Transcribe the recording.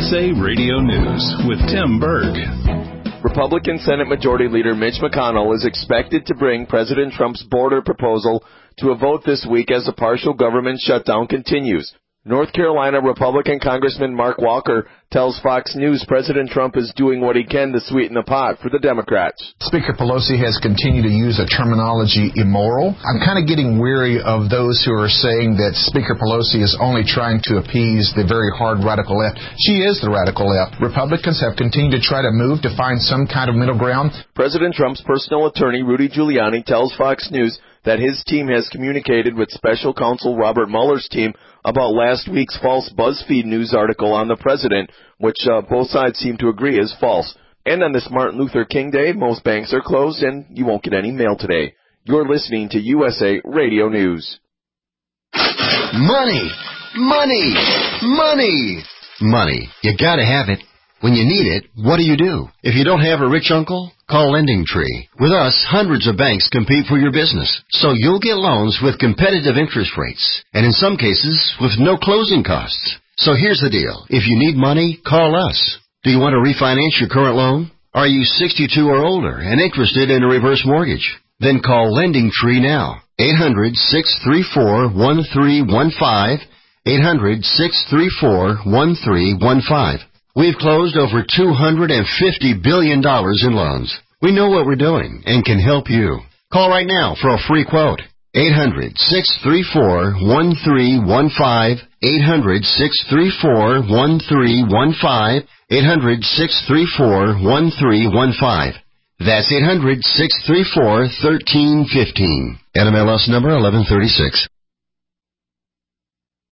USA Radio News with Tim Berg. Republican Senate Majority Leader Mitch McConnell is expected to bring President Trump's border proposal to a vote this week as the partial government shutdown continues. North Carolina Republican Congressman Mark Walker tells Fox News President Trump is doing what he can to sweeten the pot for the Democrats. Speaker Pelosi has continued to use a terminology immoral. I'm kind of getting weary of those who are saying that Speaker Pelosi is only trying to appease the very hard radical left. She is the radical left. Republicans have continued to try to move to find some kind of middle ground. President Trump's personal attorney, Rudy Giuliani, tells Fox News that his team has communicated with special counsel Robert Mueller's team about last week's false BuzzFeed News article on the president, which both sides seem to agree is false. And on this Martin Luther King Day, most banks are closed and you won't get any mail today. You're listening to USA Radio News. Money! Money! Money! Money. You gotta have it. When you need it, what do? If you don't have a rich uncle, call LendingTree. With us, hundreds of banks compete for your business, so you'll get loans with competitive interest rates, and in some cases, with no closing costs. So here's the deal. If you need money, call us. Do you want to refinance your current loan? Are you 62 or older and interested in a reverse mortgage? Then call LendingTree now. 800-634-1315. 800-634-1315. We've closed over $250 billion in loans. We know what we're doing and can help you. Call right now for a free quote. 800-634-1315. 800-634-1315. 800-634-1315. That's 800-634-1315. NMLS number 1136.